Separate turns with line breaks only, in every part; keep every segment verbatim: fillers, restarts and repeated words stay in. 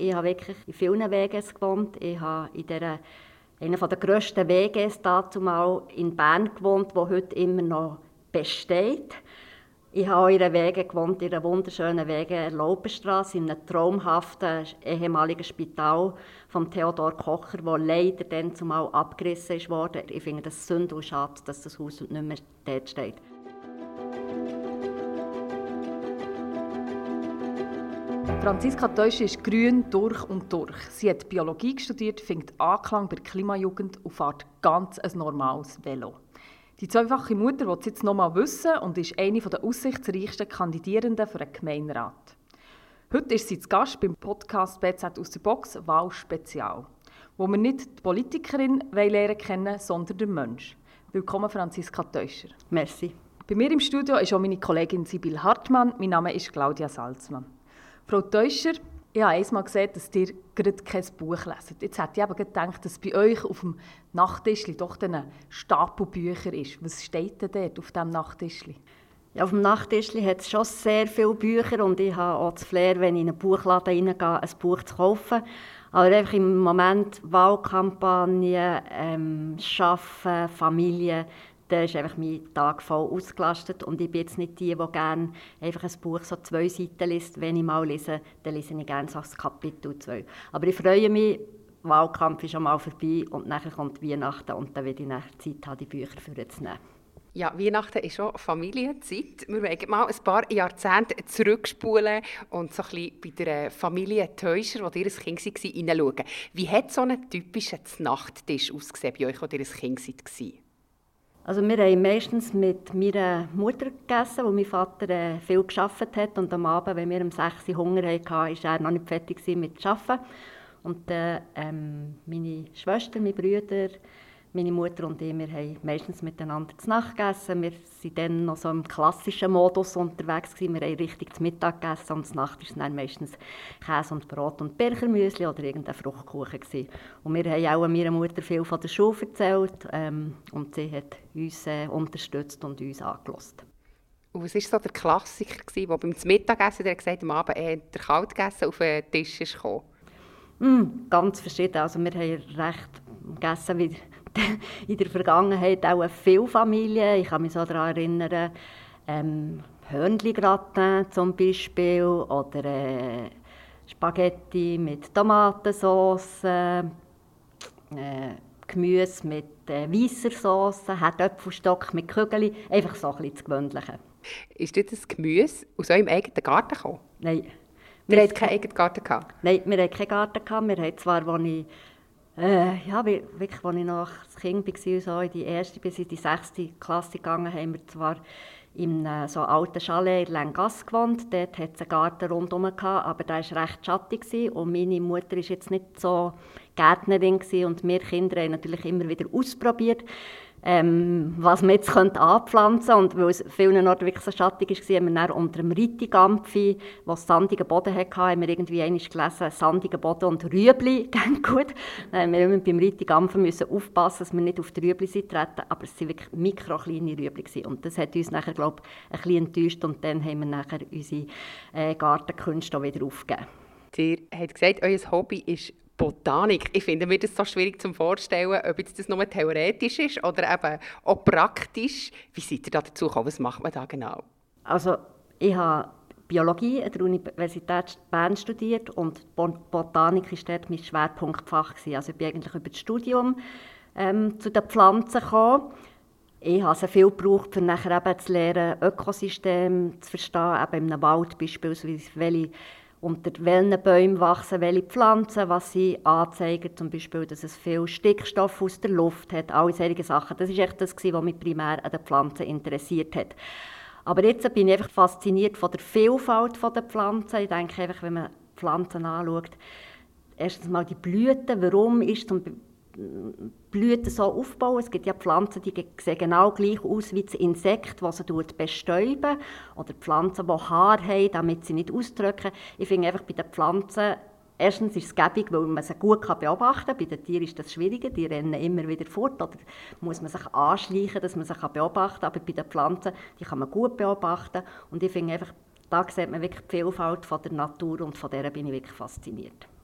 Ich habe wirklich in vielen W Gs gewohnt. Ich habe in dieser, einer der grössten W Gs dazumal in Bern gewohnt, die heute immer noch besteht. Ich habe auch in einer W G gewohnt, in einer wunderschönen W G in der Laupenstrasse, in einem traumhaften ehemaligen Spital von Theodor Kocher, das leider dann zumal abgerissen wurde. Ich finde das Sünde und schade, dass das Haus nicht mehr dort steht.
Franziska Teuscher ist grün durch und durch. Sie hat Biologie studiert, findet Anklang bei der Klimajugend und fährt ganz ein normales Velo. Die zweifache Mutter will es jetzt noch mal wissen und ist eine der aussichtsreichsten Kandidierenden für den Gemeinderat. Heute ist sie zu Gast beim Podcast «B Z aus der Box» Wahlspezial, wo wir nicht die Politikerin lernen kennen, sondern den Menschen. Willkommen, Franziska Teuscher.
Merci.
Bei mir im Studio ist auch meine Kollegin Sibylle Hartmann. Mein Name ist Claudia Salzmann. Frau Teuscher, ich habe einmal gesehen, dass ihr gerade kein Buch leset. Jetzt hätte ich aber gedacht, dass bei euch auf dem Nachttischli doch ein Stapel Bücher ist. Was steht denn dort auf diesem Nachttischli?
Ja, auf dem Nachttischli hat es schon sehr viele Bücher und ich habe auch das Flair, wenn ich in einen Buchladen reingehe, ein Buch zu kaufen. Aber einfach im Moment Wahlkampagne, ähm, Arbeiten, Familie, da ist einfach mein Tag voll ausgelastet und ich bin jetzt nicht die, die gerne einfach ein Buch so zwei Seiten liest. Wenn ich mal lese, dann lese ich gerne so das Kapitel zwei. Aber ich freue mich, der Wahlkampf ist schon mal vorbei und dann kommt Weihnachten und dann werde ich nachher Zeit haben, die Bücher vorzunehmen.
Ja, Weihnachten ist schon Familienzeit. Wir wollen mal ein paar Jahrzehnte zurückspulen und so ein bisschen bei der Familie Teuscher, wo ihr ein Kind war, hineinschauen. Wie hat so ein typischer Nachttisch ausgesehen bei euch, als ihr ein Kind war?
Also wir haben meistens mit meiner Mutter gegessen, wo mein Vater äh, viel gearbeitet hat. Und am Abend, wenn wir um sechs Uhr Hunger hatten, war er noch nicht fertig mit dem Arbeiten. Und äh, ähm, meine Schwester, meine Brüder, meine Mutter und ich, wir haben meistens miteinander zu Nacht gegessen. Wir waren dann noch so im klassischen Modus unterwegs gewesen. Wir haben richtig zu Mittag gegessen und zu Nacht war es dann meistens Käse und Brot und Birchermüsli oder irgendein Fruchtkuchen gewesen. Und wir haben auch meiner Mutter viel von der Schule erzählt ähm, und sie hat uns äh, unterstützt und uns angehört.
Und was war so der Klassiker, der beim Mittagessen, der gesagt hat, am Abend eher der kalt gegessen, auf den Tisch ist gekommen?
Mm, ganz verschieden. Also wir haben recht gegessen wie in der Vergangenheit auch viele Familien. Ich kann mich so daran erinnern, ähm, Hörnli-Gratin zum Beispiel oder äh, Spaghetti mit Tomatensauce, äh, Gemüse mit äh, weisser Sauce, Herdöpfelstock mit Kügeli, einfach so ein bisschen das Gewöhnliche.
Ist das Gemüse aus eurem eigenen Garten gekommen?
Nein.
Wir hatten keinen eigenen Garten gehabt?
Nein, wir hatten keinen Garten. Wir haben zwar, als ich Äh, ja, wirklich, als ich noch ein Kind war, und so in die erste bis in die sechste Klasse gegangen, haben wir zwar in einem so alten Chalet in Lengasse gewohnt. Dort hatte es einen Garten rundherum, aber der war recht schattig. Und meine Mutter war jetzt nicht so Gärtnerin und wir Kinder haben natürlich immer wieder ausprobiert, ähm, was man jetzt anpflanzen könnte. Und weil es vielen Orten wirklich so schattig war, haben wir dann unter dem Rittigampfi, wo es sandigen Boden hatte, haben wir irgendwie einmal gelesen, sandigen Boden und Rüebli, gehen gut. Dann haben wir immer beim Rittigampfen müssen aufpassen, dass wir nicht auf die Rüebli treten, aber es waren wirklich mikrokleine Rüebli. Und das hat uns nachher, glaube ich, ein bisschen enttäuscht und dann haben wir nachher unsere äh, Gartenkünste wieder aufgegeben.
Ihr habt gesagt, euer Hobby ist Botanik. Ich finde mir das so schwierig zu vorstellen, ob jetzt das nur theoretisch ist oder eben auch praktisch. Wie seid ihr da dazu gekommen? Was macht man da genau?
Also ich habe Biologie an der Universität Bern studiert und Botanik war dort mein Schwerpunktfach. Also ich bin eigentlich über das Studium ähm, zu den Pflanzen gekommen. Ich habe sehr viel gebraucht, um nachher eben zu lernen, Ökosystem zu verstehen, eben in einem Wald beispielsweise, welche unter welchen Bäumen wachsen welche Pflanzen, was sie anzeigen, zum Beispiel, dass es viel Stickstoff aus der Luft hat, alle solche Sachen. Das war echt das, was mich primär an den Pflanzen interessiert hat. Aber jetzt bin ich einfach fasziniert von der Vielfalt der Pflanzen. Ich denke einfach, wenn man Pflanzen anschaut, erstens mal die Blüten, warum ist zum Blüten so aufbauen. Es gibt ja Pflanzen, die sehen genau gleich aus wie das Insekt, das sie bestäuben. Oder Pflanzen, die Haare haben, damit sie nicht ausdrücken. Ich finde einfach bei den Pflanzen, erstens ist es gäbig, weil man sie gut beobachten kann. Bei den Tieren ist das schwieriger, die rennen immer wieder fort. Oder muss man sich anschleichen, dass man sie beobachten kann. Aber bei den Pflanzen, die kann man gut beobachten. Und ich finde einfach, da sieht man wirklich die Vielfalt von der Natur und von der bin ich wirklich fasziniert.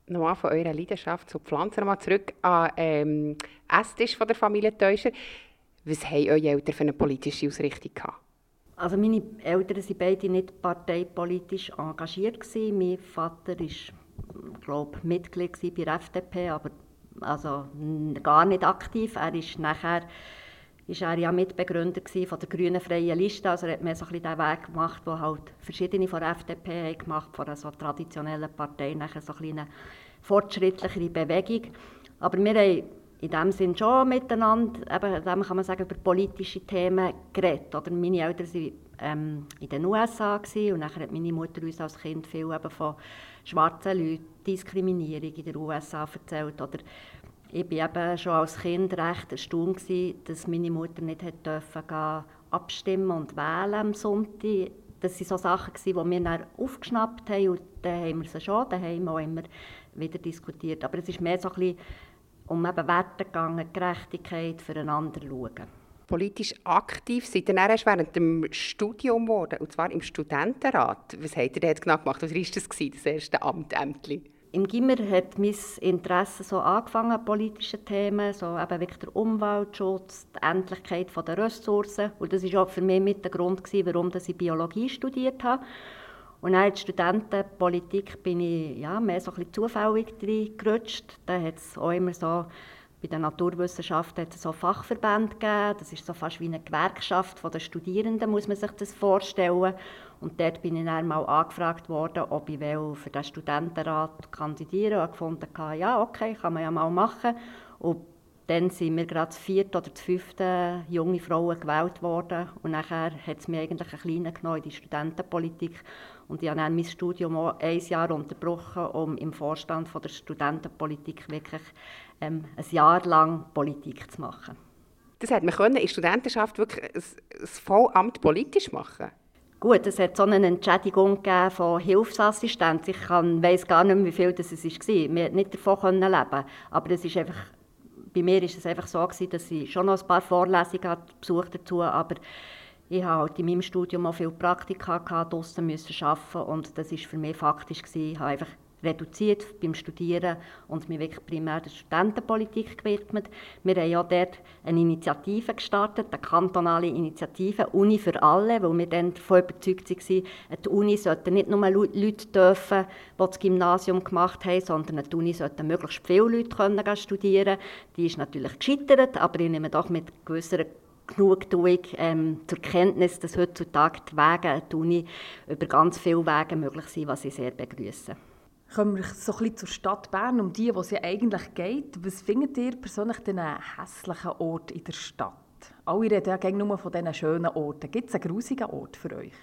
Nochmal von eurer Leidenschaft zu Pflanzen, nochmal zurück an ähm, Esstisch von der Familie Teuscher. Was haben eure Eltern für eine politische Ausrichtung gehabt?
Also meine Eltern waren beide nicht parteipolitisch engagiert. Mein Vater war, glaube ich, Mitglied bei der F D P, aber also gar nicht aktiv. Er ist nachher ist er ja Mitbegründer von der Grünen Freien Liste. Also er hat mehr so ein bisschen den Weg gemacht, den halt verschiedene von der F D P haben gemacht, von einer so traditionellen Partei, nachher so eine fortschrittlichere Bewegung. Aber wir haben in dem Sinn schon miteinander, eben, dem kann man sagen, über politische Themen geredet. Oder meine Eltern waren ähm, in den U S A gewesen, und nachher hat meine Mutter uns als Kind viel eben von schwarzen Leuten, Diskriminierung in den U S A erzählt. Oder ich war eben schon als Kind recht erstaunt, dass meine Mutter nicht durfte gehen, abstimmen und wählen am Sonntag. Das waren so Sachen, die wir dann aufgeschnappt haben, und dann haben wir sie schon daheim auch immer wieder diskutiert. Aber es ist mehr so ein bisschen um eben Werte gegangen, Gerechtigkeit, füreinander schauen.
Politisch aktiv seid ihr dann erst während dem Studium geworden, und zwar im Studentenrat. Was habt ihr dort genau gemacht? Was war das, das erste Amt, Ämtli?
Im Gimmer hat mein Interesse so angefangen an politischen Themen, so eben wirklich der Umweltschutz, die Endlichkeit der Ressourcen. Und das war auch für mich mit der Grund, warum ich Biologie studiert habe. Und dann in die Studentenpolitik bin ich ja, mehr so ein bisschen zufällig reingerutscht. Da hat es auch immer so, bei den Naturwissenschaften hat es so Fachverbände gegeben. Das ist so fast wie eine Gewerkschaft der Studierenden, muss man sich das vorstellen. Und dort bin ich dann mal angefragt worden, ob ich für den Studentenrat kandidieren will. Und gefunden, ja, okay, kann man ja mal machen. Und dann sind wir gerade das vierte oder das fünfte junge Frauen gewählt worden. Und nachher hat es mich eigentlich ein kleiner genommen in die Studentenpolitik. Und ich habe dann mein Studium auch ein Jahr unterbrochen, um im Vorstand von der Studentenpolitik wirklich ähm, ein Jahr lang Politik zu machen.
Das hat man können in der Studentenschaft wirklich ein, ein Vollamt politisch machen?
Gut, es hat so eine Entschädigung gegeben von Hilfsassistenz. Ich weiss gar nicht mehr, wie viel das war. Wir konnten nicht davon leben. Aber es ist einfach, bei mir war es einfach so, dass ich schon noch ein paar Vorlesungen besucht dazu, aber ich hatte halt in meinem Studium auch viele Praktika draussen müssen arbeiten, und das war für mich faktisch. Ich habe einfach reduziert beim Studieren und mich wirklich primär der Studentenpolitik gewidmet. Wir haben ja dort eine Initiative gestartet, eine kantonale Initiative, Uni für alle, weil wir dann davon überzeugt waren, die Uni sollten nicht nur Leute dürfen, die das Gymnasium gemacht haben, sondern die Uni sollten möglichst viele Leute können studieren. Die ist natürlich gescheitert, aber ich nehme doch mit gewisser Genugtuung ähm, zur Kenntnis, dass heutzutage die Wege an die Uni über ganz viele Wege möglich sind, was ich sehr begrüße.
Kommen wir so ein bisschen zur Stadt Bern, um die, wo es ja eigentlich geht. Was findet ihr persönlich den hässlichen Ort in der Stadt? Alle reden ja gerne nur von diesen schönen Orten. Gibt es einen grusigen Ort für euch?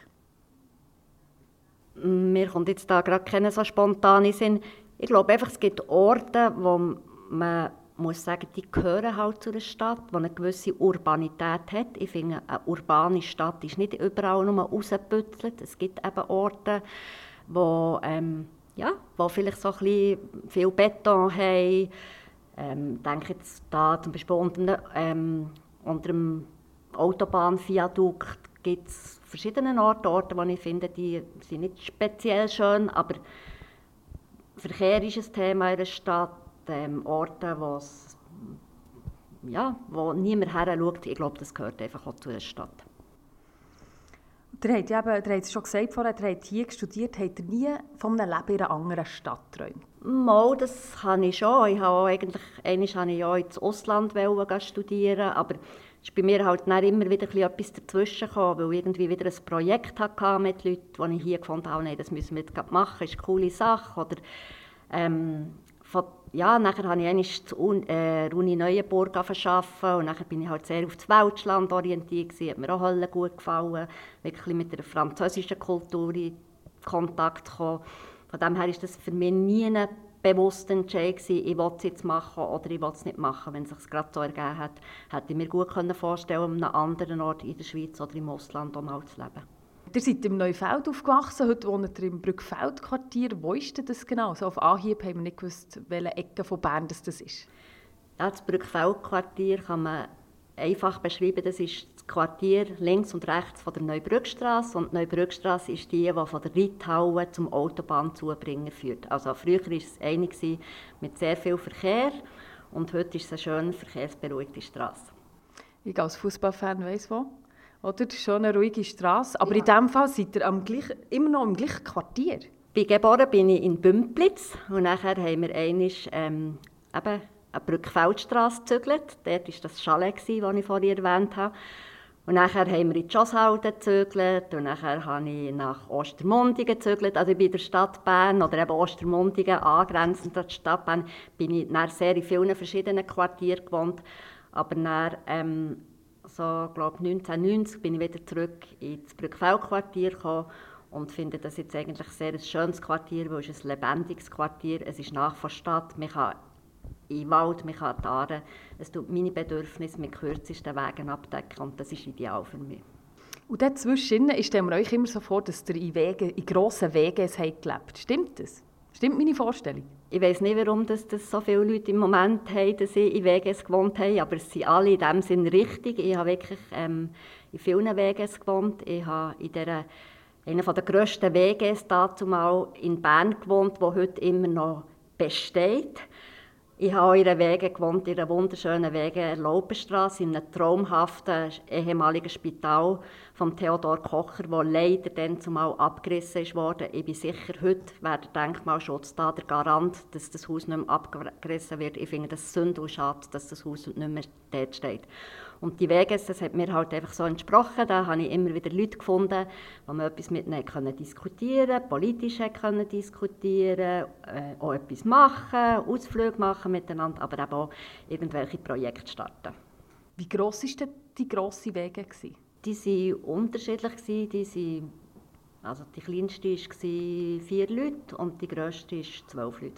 Mir kommt jetzt da gerade keinen so spontanen Sinn. Ich glaube einfach, es gibt Orte, wo man muss sagen, die gehören halt zu einer Stadt, die eine gewisse Urbanität hat. Ich finde, eine urbane Stadt ist nicht überall nur rausgebützelt. Es gibt eben Orte, wo ähm, ja, wo vielleicht so ein bisschen viel Beton haben. Ähm, ich denke jetzt da zum Beispiel unter, ähm, unter dem Autobahnviadukt gibt es verschiedene Orte, Orte, wo ich finde, die sind nicht speziell schön, aber Verkehr ist ein Thema in der Stadt, ähm, Orte, wo's, ja, wo niemand her schaut. Ich glaube, das gehört einfach auch zu der Stadt.
Ihr habt, ja eben, ihr habt es schon gesagt vorher, ihr habt hier studiert. Habt ihr nie von einem Leben in einer anderen Stadt geträumt?
Mal, das habe ich schon. Ich habe auch eigentlich, einmal wollte ich auch ins Ausland studieren, aber es ist bei mir halt dann immer wieder etwas dazwischen gekommen, weil ich irgendwie wieder ein Projekt hatte mit Leuten, wo ich hier gefunden habe, nein, das müssen wir jetzt machen, das ist eine coole Sache. Oder, ähm, von, ja, nachher habe ich einmal äh, Uni Neuenburg arbeiten und nachher bin ich halt sehr auf das Weltschland orientiert gewesen, hat mir auch Hölle gut gefallen, wirklich mit der französischen Kultur in Kontakt gekommen. Von dem her war das für mich nie ein bewusster Entscheid gewesen, ich will es jetzt machen oder ich will es nicht machen. Wenn es sich gerade so ergeben hat, hätte ich mir gut vorstellen können, an einem anderen Ort in der Schweiz oder im Ausland auch mal zu leben.
Ihr seid im Neufeld aufgewachsen, heute wohnt ihr im Brückfeld-Quartier. Wo ist denn das genau? So auf Anhieb haben wir nicht gewusst, welche Ecke von Bern das ist.
Ja, das Brückfeld-Quartier kann man einfach beschreiben. Das ist das das Quartier links und rechts von der Neubrückstrasse. Und die Neubrückstrasse ist die, die von der Reithalle zum Autobahnzubringer führt. Also früher war es eine mit sehr viel Verkehr und heute ist es eine schön verkehrsberuhigte Strasse.
Ich als Fußballfan weiss wo. Oder? Das ist schon eine ruhige Strasse. Aber
Ja.
in diesem Fall seid ihr am gleichen, immer noch im gleichen Quartier.
Bin geboren bin ich in Bümplitz und nachher haben wir einmal ähm, eben eine Brückfeldstrasse gezügelt. Dort war das Chalet, das ich vorhin erwähnt habe. Und nachher haben wir in die Schosshalden gezügelt und nachher habe ich nach Ostermundigen gezügelt. Also bei der Stadt Bern oder eben Ostermundigen, angrenzend an die Stadt Bern, bin ich dann sehr in vielen verschiedenen Quartieren gewohnt. Aber dann, ähm, so, glaube neunzehnhundertneunzig bin ich wieder zurück ins Brückfeldquartier gekommen und finde das jetzt eigentlich sehr ein schönes Quartier, weil es ist ein lebendiges Quartier, es ist nach der Stadt, man kann in den Wald, man kann die Aare, es tut meine Bedürfnisse mit kürzesten Wegen abdecken und das ist ideal für mich.
Und dazwischen stellen wir euch immer so vor, dass ihr in, Wege, in grossen Wegen gelebt habt. Stimmt das? Stimmt meine Vorstellung?
Ich weiss nicht, warum das, das so viele Leute im Moment haben, dass sie in W Gs gewohnt haben, aber es sind alle in diesem Sinn richtig. Ich habe wirklich ähm, in vielen W Gs gewohnt. Ich habe in der, einer der grössten W Gs dazumal in Bern gewohnt, die heute immer noch besteht. Ich habe auch in einer Wege gewohnt, in einer wunderschönen Wege Laupenstrasse, in einem traumhaften ehemaligen Spital von Theodor Kocher, das leider dann zumal abgerissen wurde. Ich bin sicher, heute wäre der Denkmalschutz da der Garant, dass das Haus nicht mehr abgerissen wird. Ich finde das Sünde und schade, dass das Haus nicht mehr dort steht. Und die Wege, das hat mir halt einfach so entsprochen. Da habe ich immer wieder Leute gefunden, wo man etwas mit ihnen können diskutieren konnte, politisch können diskutieren, äh, auch etwas machen, Ausflüge machen miteinander, aber eben auch irgendwelche Projekte starten.
Wie gross waren denn die grossen Wege?
Die waren unterschiedlich. Die, sind, also die kleinste war vier Leute und die grösste war zwölf Leute.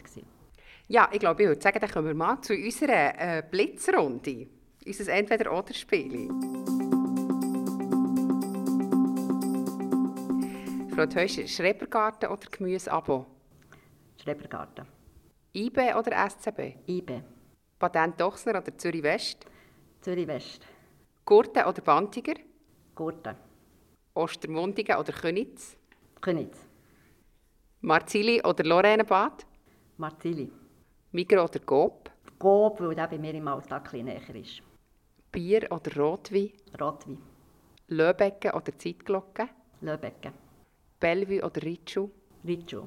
Ja, ich glaube, ich würde sagen, dann kommen wir mal zu unserer äh, Blitzrunde. Unser Entweder-oder-Spiel. Frau Teuscher, Schrebergarten oder Gemüseabo?
Schrebergarten.
I B oder S C B?
I B.
Patent Dochsner oder Zürich West?
Zürich West.
Gurten oder Bantiger?
Gurten.
Ostermundigen oder Könitz?
Könitz.
Marzili oder Loränenbad?
Marzili.
Migros oder Coop?
Coop, weil der bei mir im Alltag ein bisschen näher ist.
Bier oder Rotwein?
Rotwein.
Löbecken oder Zeitglocke?
Löbecken.
Bellevue oder Ritschu?
Ritschu.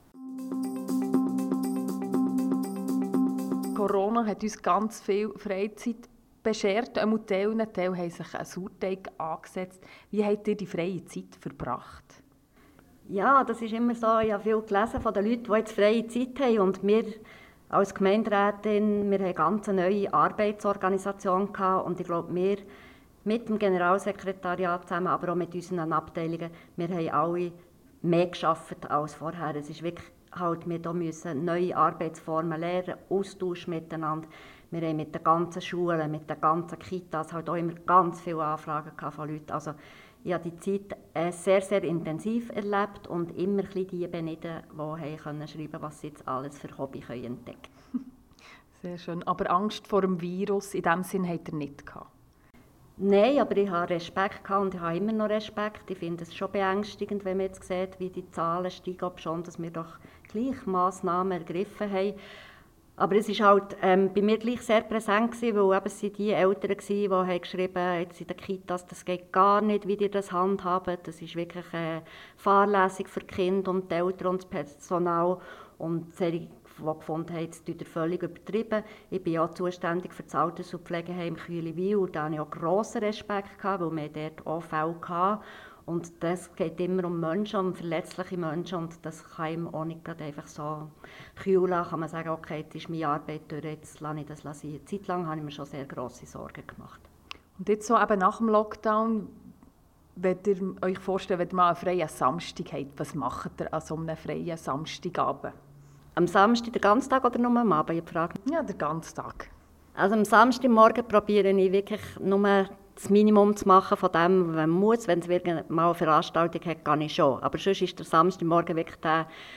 Corona hat uns ganz viel Freizeit beschert. Ein Teil, ein Teil haben sich einen Sauerteig angesetzt. Wie habt ihr die freie Zeit verbracht?
Ja, das ist immer so. Ich habe viel gelesen von den Leuten, die jetzt freie Zeit haben. Und wir als Gemeinderätin, wir haben eine ganz neue Arbeitsorganisation gehabt. Und ich glaube, wir mit dem Generalsekretariat zusammen, aber auch mit unseren Abteilungen, wir haben alle mehr gearbeitet als vorher. Es ist wirklich halt, wir müssen neue Arbeitsformen lernen, Austausch miteinander. Wir haben mit den ganzen Schulen, mit den ganzen Kitas halt auch immer ganz viele Anfragen von Leuten. Also ich habe die Zeit äh, sehr, sehr intensiv erlebt und immer ein bisschen die beneden, die haben können schreiben, was sie jetzt alles für Hobby können entdecken können.
Sehr schön. Aber Angst vor dem Virus in diesem Sinn habt ihr nicht gehabt?
Nein, aber ich habe Respekt gehabt und ich habe immer noch Respekt. Ich finde es schon beängstigend, wenn man jetzt sieht, wie die Zahlen steigen, ob schon, dass wir doch gleich Massnahmen ergriffen haben. Aber es war halt, ähm, bei mir gleich sehr präsent gewesen, weil eben es sind die Eltern waren, die haben geschrieben, jetzt in den Kitas, das geht gar nicht, wie ihr das handhabt. Das ist wirklich eine Fahrlässig für die Kinder und die Eltern und das Personal. Und solche, die gefunden haben, das ist völlig übertrieben. Ich bin ja zuständig für das Alters- und Pflegeheim Kühliwil und da hatte ich auch grossen Respekt, gehabt, weil wir dort auch Fälle hatten. Und das geht immer um Menschen, um verletzliche Menschen und das kann ihm auch nicht einfach so kühl lassen. Kann man sagen, okay, jetzt ist meine Arbeit durch, jetzt lasse ich das sein. Eine Zeit lang habe ich mir schon sehr grosse Sorgen gemacht.
Und jetzt so eben nach dem Lockdown, wenn ihr euch vorstellt, wenn ihr mal einen freien Samstag habt, was macht ihr an so einem freien Samstagabend?
Am Samstag den ganzen Tag oder nur am Abend? Ich frage.
Ja, den ganzen Tag.
Also am Samstagmorgen probiere ich wirklich nur das Minimum zu machen von dem, was man muss. Wenn es wirklich mal eine Veranstaltung hat, kann ich schon. Aber sonst ist der Samstagmorgen wirklich der,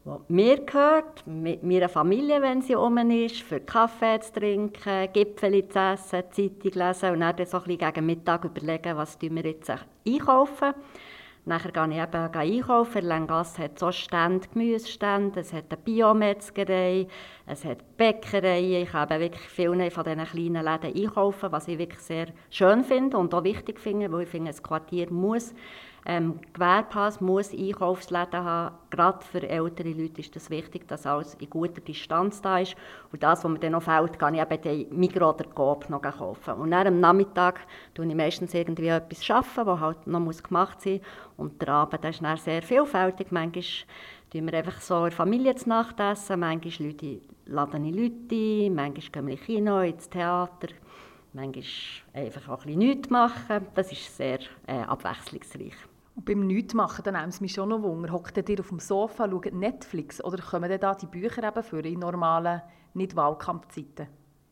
die mir gehört, mit meiner Familie, wenn sie rum ist, für Kaffee zu trinken, Gipfeli zu essen, Zeitung lesen und dann so ein bisschen gegen Mittag überlegen, was wir jetzt einkaufen. Nachher gehe ich eben einkaufen. In Länggasse hat es auch Stände, Gemüsestände, es hat eine Biometzgerei, es hat Bäckereien. Ich habe wirklich viele von diesen kleinen Läden einkaufen, was ich wirklich sehr schön finde und auch wichtig finde, weil ich finde, ein Quartier muss ähm, Gewerbehaus, muss Einkaufsläden haben. Gerade für ältere Leute ist es das wichtig, dass alles in guter Distanz da ist. Und das, was mir dann noch fehlt, kann ich eben den Migros oder Coop noch kaufen. Und dann am Nachmittag arbeite ich meistens irgendwie etwas, arbeiten, was halt noch gemacht sein muss. Und der Abend ist dann sehr vielfältig. Manchmal essen wir einfach so in der Familie zu Nacht essen, manchmal laden ich Leute ein, manchmal gehen wir ins Kino, ins Theater, manchmal einfach auch ein bisschen nichts machen. Das ist sehr äh, abwechslungsreich.
Und beim Nichtmachen, dann nimmt es mich schon noch Wunder. Hockt ihr auf dem Sofa, schaut Netflix oder kommen dann da die Bücher eben für in normalen, nicht Wahlkampfzeiten?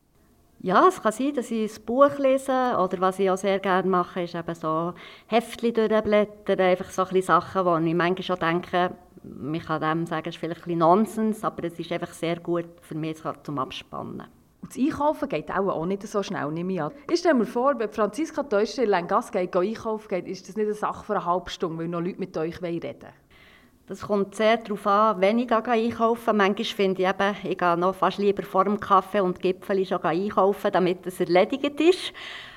Ja, es kann sein, dass ich ein Buch lese oder was ich auch sehr gerne mache, ist eben so Heftchen durchblättern, einfach so ein bisschen Sachen, wo ich manchmal schon denke, man kann dem sagen, es ist vielleicht ein bisschen Nonsens, aber es ist einfach sehr gut für mich zum Abspannen.
Und das Einkaufen geht auch, auch nicht so schnell, nehme ich an. Ich stelle mir vor, wenn Franziska Teuscher in Länggasse geht, einkaufen geht, ist das nicht eine Sache für eine halbe Stunde, weil noch Leute mit euch reden wollen?
Das kommt sehr darauf an, wenn ich einkaufen gehe. Manchmal finde ich eben, ich gehe noch fast lieber vor dem Kaffee und Gipfeli schon einkaufen, damit es erledigt ist.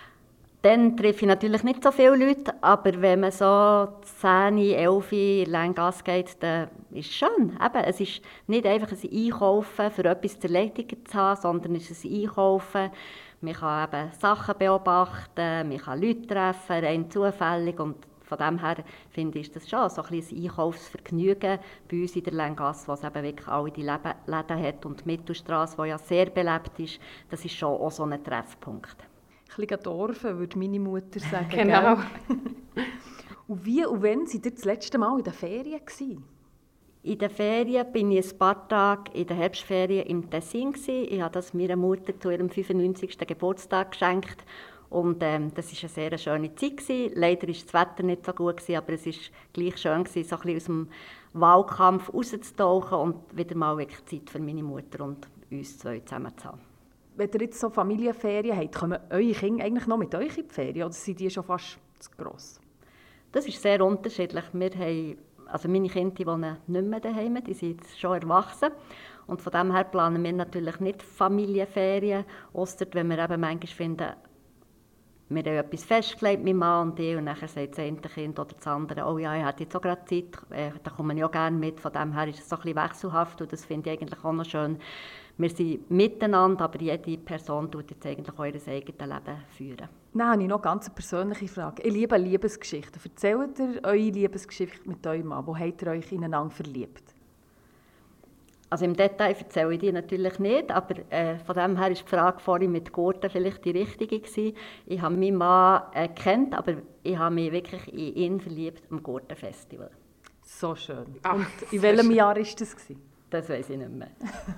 Dann treffe ich natürlich nicht so viele Leute, aber wenn man so zehn, elf in Länggasse geht, dann ist es schön. Eben, es ist nicht einfach ein Einkaufen, für etwas zu erledigen zu haben, sondern es ist ein Einkaufen. Man kann eben Sachen beobachten, man kann Leute treffen, rein zufällig. Und von dem her finde ich das schon so ein bisschen ein Einkaufsvergnügen bei uns in der Länggasse, was eben wirklich alle die Läden hat. Und die Mittelstrasse, die ja sehr belebt ist, das ist schon auch so ein Treffpunkt.
Ein bisschen Dorfen, würde meine Mutter sagen.
Genau.
Und wie und wann seid ihr das letzte Mal in den Ferien gewesen?
In den Ferien bin ich ein paar Tage in den Herbstferien im Tessin gewesen. Ich habe das meiner Mutter zu ihrem fünfundneunzigsten Geburtstag geschenkt. Und ähm, das war eine sehr schöne Zeit gewesen. Leider war das Wetter nicht so gut gewesen, aber es war gleich schön gewesen, so ein bisschen aus dem Wahlkampf rauszutauchen und wieder mal wirklich Zeit für meine Mutter und uns zwei zusammen zu haben.
Wenn ihr jetzt so Familienferien habt, kommen eure Kinder eigentlich noch mit euch in die Ferien oder sind die schon fast zu gross?
Das ist sehr unterschiedlich. Wir haben, also meine Kinder die wohnen nicht mehr daheim, die sind jetzt schon erwachsen. Und von dem her planen wir natürlich nicht Familienferien, ausser wenn wir eben manchmal finden, wir haben etwas festgelegt, mein Mann und ich, und dann sagt das eine Kind oder das andere, oh ja, ich habe jetzt auch gerade Zeit, äh, da komme ich auch gerne mit. Von dem her ist es so ein bisschen wechselhaft und das finde ich eigentlich auch noch schön. Wir sind miteinander, aber jede Person tut jetzt eigentlich auch ihr eigenes Leben führen.
Dann habe ich noch eine ganz persönliche Frage. Ich liebe Liebesgeschichten. Erzählt ihr eure Liebesgeschichte mit eurem Mann? Wo habt ihr euch ineinander verliebt?
Also im Detail erzähle ich die natürlich nicht, aber äh, von dem her ist die Frage vorhin mit Gurten vielleicht die richtige gewesen. Ich habe meinen Mann äh, kennt, aber ich habe mich wirklich in ihn verliebt am Gurtenfestival.
So schön.
Ach,
und in welchem
schön.
Jahr war das?
Das weiss ich nicht mehr.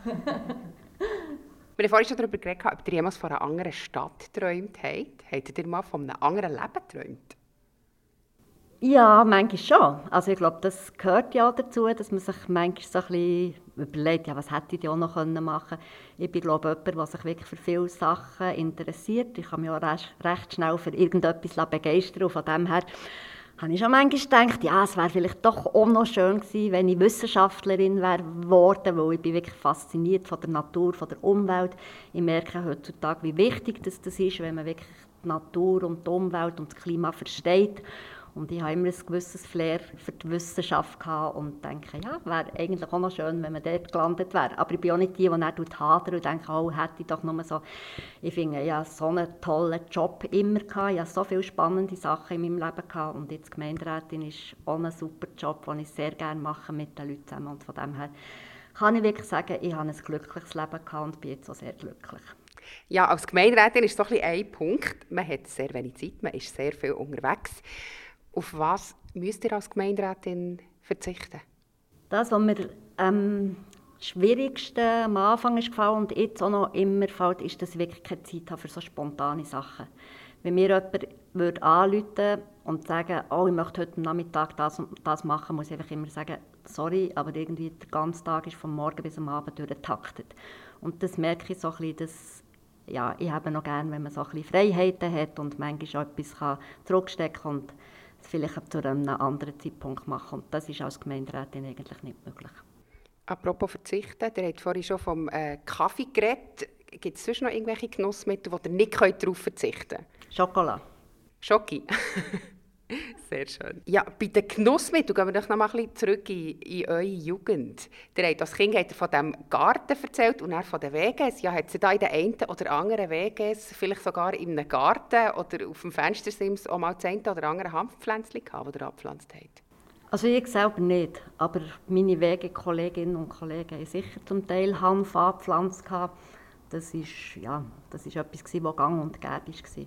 Wir haben vorhin schon darüber geredet, ob ihr jemals von einer anderen Stadt geträumt habt. Habt ihr mal von einem anderen Leben geträumt?
Ja, manchmal schon. Also ich glaube, das gehört ja dazu, dass man sich manchmal so ein bisschen überlegt, ja, was hätte ich ja auch noch machen können. Ich bin, glaube ich, jemand, der sich wirklich für viele Sachen interessiert. Ich kann mich auch recht, recht schnell für irgendetwas begeistern. Und von dem her habe ich schon manchmal gedacht, ja, es wäre vielleicht doch auch noch schön gewesen, wenn ich Wissenschaftlerin wäre geworden, weil ich bin wirklich fasziniert von der Natur, von der Umwelt. Ich merke heutzutage, wie wichtig das, das ist, wenn man wirklich die Natur und die Umwelt und das Klima versteht. Und ich hatte immer ein gewisses Flair für die Wissenschaft gehabt und denke, ja, wäre eigentlich auch noch schön, wenn man dort gelandet wäre. Aber ich bin auch nicht die, die nicht hadern und denke, oh, hätte ich doch nur so. Ich finde, ich hatte so einen tollen Job immer gehabt. Ich hatte so viele spannende Sachen in meinem Leben gehabt. Und jetzt Gemeinderätin ist auch ein super Job, den ich sehr gerne mache mit den Leuten zusammen. Und von dem her kann ich wirklich sagen, ich habe ein glückliches Leben gehabt und bin jetzt auch sehr glücklich.
Ja, als Gemeinderätin ist es so ein, ein Punkt. Man hat sehr wenig Zeit, man ist sehr viel unterwegs. Auf was müsst ihr als Gemeinderätin verzichten?
Das, was mir am schwierigsten am Anfang ist gefallen und jetzt auch noch immer fällt, ist, dass ich wirklich keine Zeit habe für so spontane Sachen. Wenn mir jemand würde anrufen und sagen, oh, ich möchte heute Nachmittag das und das machen, muss ich einfach immer sagen, sorry, aber irgendwie der ganze Tag ist vom Morgen bis am Abend durchgetaktet. Und das merke ich so ein bisschen, dass, ja, ich habe noch gerne, wenn man so ein bisschen Freiheiten hat und manchmal auch etwas kann zurückstecken kann und es vielleicht zu einem anderen Zeitpunkt machen. Und das ist als Gemeinderätin eigentlich nicht möglich.
Apropos verzichten, ihr habt vorhin schon vom äh, Kaffee geredet. Gibt es sonst noch irgendwelche Genussmittel, wo ihr nicht darauf verzichten könnt?
Schokolade.
Schoki. Sehr schön. Ja, bei den Genussmitteln gehen wir doch noch mal ein bisschen zurück in, in eure Jugend. Ihr habt als Kind habt ihr von diesem Garten erzählt und dann von den W Gs. Ja, hat es da in den einen oder anderen W Gs, vielleicht sogar in einem Garten oder auf dem Fenstersims auch mal das eine oder andere Hanfpflänzchen gehabt, das ihr abgepflanzt habt?
Also ich selber nicht, aber meine W G-Kolleginnen und Kollegen haben sicher zum Teil Hanf angepflanzt. Das war ja, das ist etwas, das gang und gäbe war.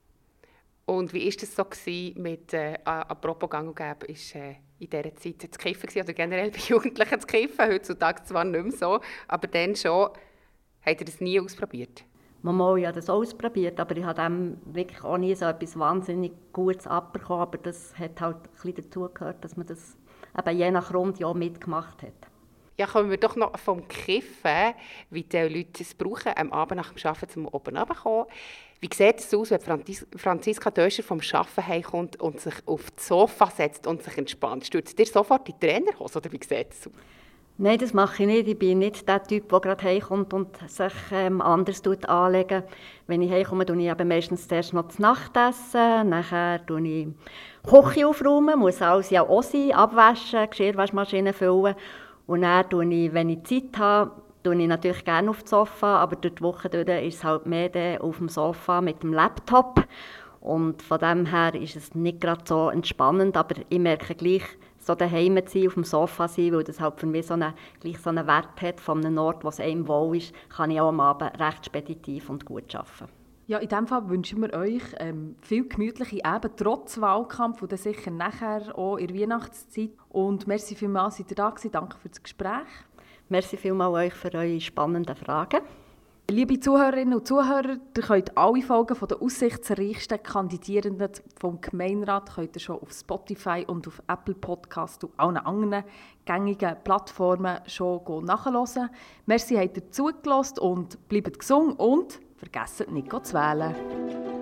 Und wie war das so mit, äh, apropos gang und gäbe, ist äh, in dieser Zeit zu kiffen gewesen, oder generell bei Jugendlichen zu kiffen? Heutzutage zwar nicht mehr so, aber dann schon. Habt ihr das nie ausprobiert?
Mama, ich habe das ausprobiert, aber ich habe dem wirklich auch nie so etwas wahnsinnig Gutes abbekommen. Aber das hat halt ein bisschen dazugehört, dass man das eben je nach Runde auch mitgemacht hat.
Ja, kommen wir doch noch vom Kiffen, wie die Leute es brauchen, am Abend nach dem Arbeiten zum oben runterkommen. Wie sieht es aus, wenn Franzis- Franziska Döscher vom Arbeiten heimkommt und sich auf das Sofa setzt und sich entspannt? Stürzt ihr sofort in die Trainerhose, oder wie sieht es aus?
Nein, das mache ich nicht. Ich bin nicht der Typ, der gerade heimkommt und sich ähm, anders anlegen. Wenn ich heimkomme, esse ich eben meistens zuerst noch das Nachtessen. Nachher räume ich die Küche aufräumen, muss alles ja auch sein, abwaschen, Geschirrwaschmaschine füllen. Und dann tue ich, wenn ich Zeit habe, tue ich natürlich gerne auf das Sofa, aber durch die Woche durch ist es halt mehr auf dem Sofa mit dem Laptop. Und von dem her ist es nicht gerade so entspannend, aber ich merke gleich, so daheim zu sein, auf dem Sofa zu sein, weil das halt für mich so einen, gleich so einen Wert hat, von einem Ort, wo es einem wohl ist, kann ich auch am Abend recht speditiv und gut arbeiten.
Ja, in diesem Fall wünschen wir euch ähm, viel gemütliche Abend, trotz Wahlkampf und dann sicher nachher auch in der Weihnachtszeit. Und merci vielmals, seid ihr da gewesen. Danke für das Gespräch.
Merci vielmals euch für eure spannenden Fragen.
Liebe Zuhörerinnen und Zuhörer, ihr könnt alle Folgen von den aussichtsreichsten Kandidierenden vom Gemeinderat könnt ihr schon auf Spotify und auf Apple Podcasts und allen anderen gängigen Plattformen schon nachhören. Merci, habt ihr zugelassen und bleibt gesund und vergesst nicht zu wählen.